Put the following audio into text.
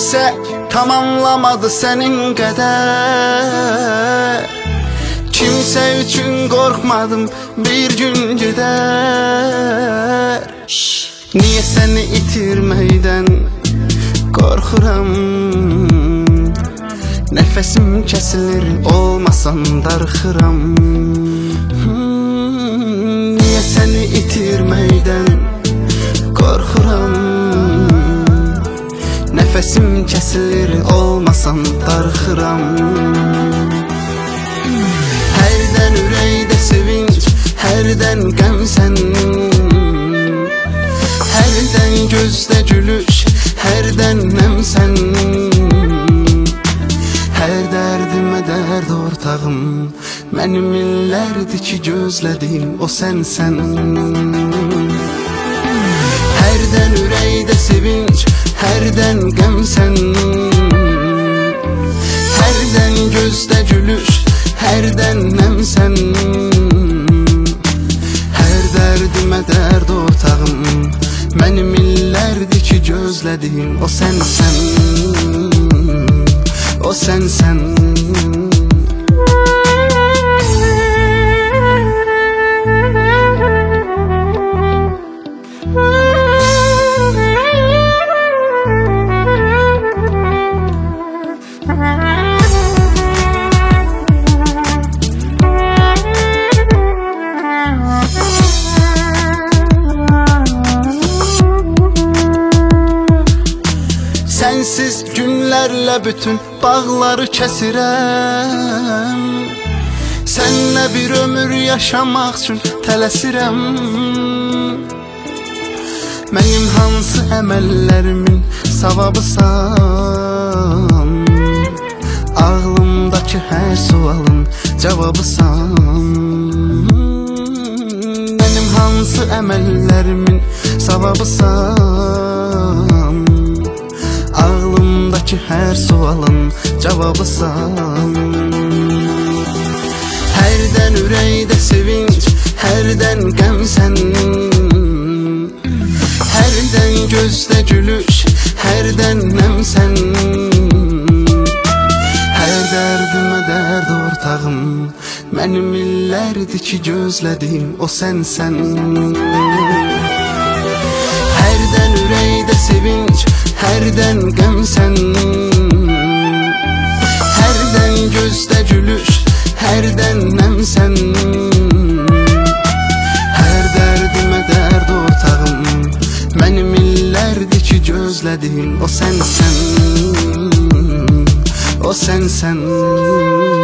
kimsə tamamlamadı sənin qədər. Kimsə üçün qorxmadım, bir gün gedər. Niyə səni itirməkdən qorxuram? Nəfəsim kəsilir, olmasan darxıram. Niyə səni itirməkdən qorxuram? Nəfəsim kəsilir, olmasan darxıram. Hərdən ürəkdə sevinç, hərdən qəmsən. Hərdən gözdə gülüş, hərdən nəmsən. Hər dərdimə dərd ortağım, mənim illərdir ki gözlədim, o sənsən. Hərdən ürəkdə sevinç, hərdən qəmsən. Hərdən gözdə gülüş, hərdən nəmsən. Hər dərdimə dərd ortağım, mənim illərdir ki gözlədim, o sənsən. O sənsən. Sənsiz günlərlə bütün bağları kəsirəm. Sənlə bir ömür yaşamaq üçün tələsirəm. Mənim hansı əməllərimin savabısan? Ağlımdakı hər sualın cavabısan. Mənim hansı əməllərimin savabısan? Ağlımdakı hər sualın cavabısan. Hərdən ürəkdə sevinç, hərdən qəmsən. Hərdən gözdə gülüş, hərdən nəmsən. Hər dərdimə dərd ortağım, mənim illərdir ki gözlədim, o sənsən. Hərdən ürəkdə sevinç, hərdən qəmsən. Hərdən gözdə gülüş, hərdən nəmsən. Hər dərdimə dərd ortağım, mənim illərdir ki gözlədim, o sənsən. O sənsən.